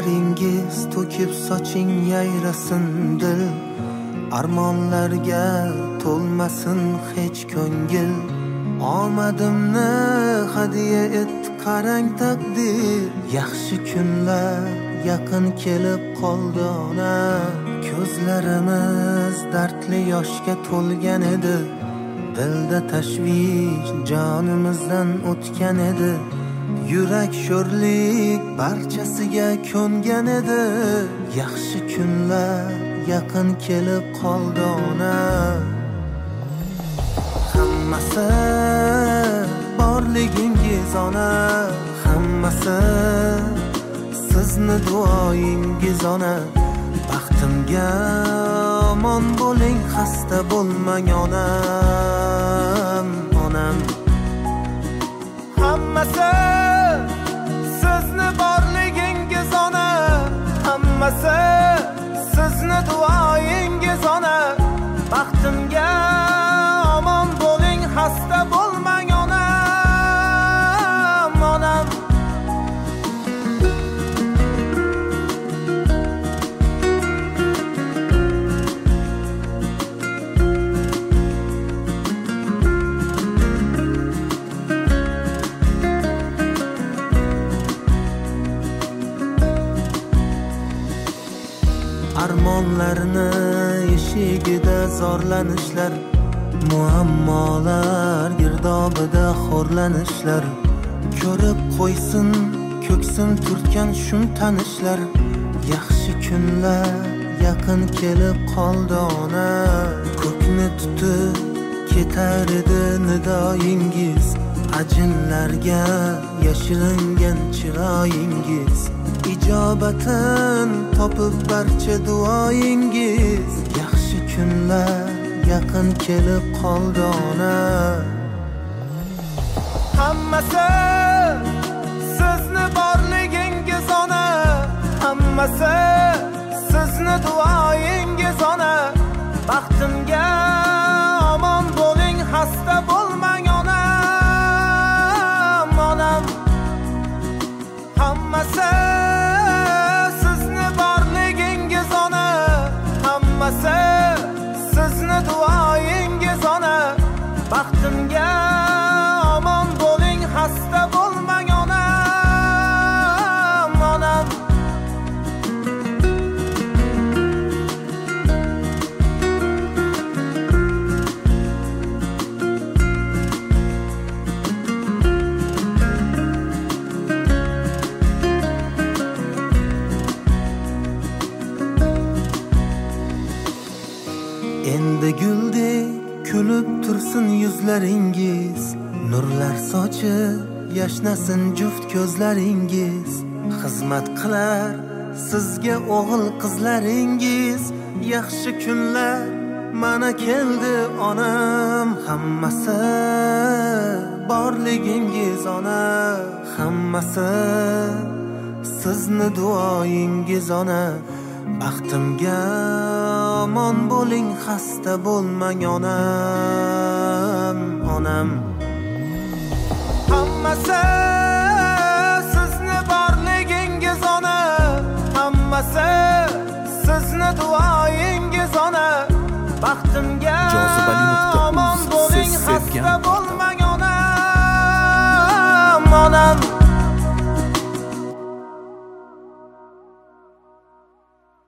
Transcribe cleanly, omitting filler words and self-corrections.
Yo'llaringiz to'kib soching yayrasin dil, armonlarga to'lmasin hech ko'ngil. Omadimni hadiya et qarang taqdir, yaxshi kunlar yaqin kelib qoldi ona. Ko'zlarimiz dardli yoshga to'lgan edi, dilda tashvish jonimizdan o'tgan edi. Yurak sho'rlik barchasiga ko'ngan edi, yaxshi kunlar yaqin kelib qoldi ona. Hammasi borligingiz ona, hammasi sizni duoyingiz ona. Baxtimga omon bo'ling, xasta bo'lmang onam, onam. Hammasi sizni borligingiz ona, hammasi sizni duoyingiz ona. Baxtimga omon bo'ling, xasta bo'lmang onam, onam. Armonlarni eshigida zorlanishlar, muammolar girdobida xo'rlanishlar. Ko'rib qo'ysin ko'ksim turtgan shum tanishlar, yaxshi kunlar yaqin kelib qoldi ona. Ko'kni tutib ketar edi nidoyingiz, ajinlarga yashiringan chiroyingiz. Ijobatin topib barcha duoyingiz, yaxshi kunlar yaqin kelib qoldi ona. Hammasi sizni borligingiz ona, hammasi sizni duoyingiz ona. Baxtimga omon bo'ling, xasta bo'lmang onam, onam. Hammasi sizni borligingiz ona, hammasi sizni duoyingiz ona. Baxtimga omon bo'ling, xasta bo'lmang onam, onam. Endi guldek kulib tursin yuzlaringiz, nurlar sochib yashnasin juft ko'zlaringiz. Xizmat qilar sizga o'g'il qizlaringiz, yaxshi kunlar mana keldi onam. Hammasi borligingiz ona, hammasi sizni duoyingiz ona. Baxtimga omon bo'ling, xasta bo'lmang onam, onam. Hammasi sizni borligingiz ona, hammasi sizni duoyingiz ona. Baxtimga